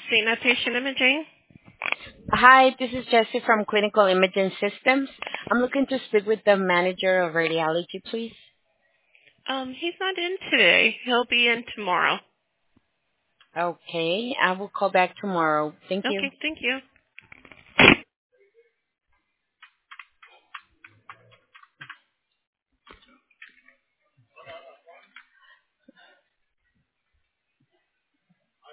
Cena Patient Imaging. Hi, this is Jessie from Clinical Imaging Systems. I'm looking to speak with the manager of radiology, please. He's not in today. He'll be in tomorrow. Okay, I will call back tomorrow. Thank you. Okay, thank you.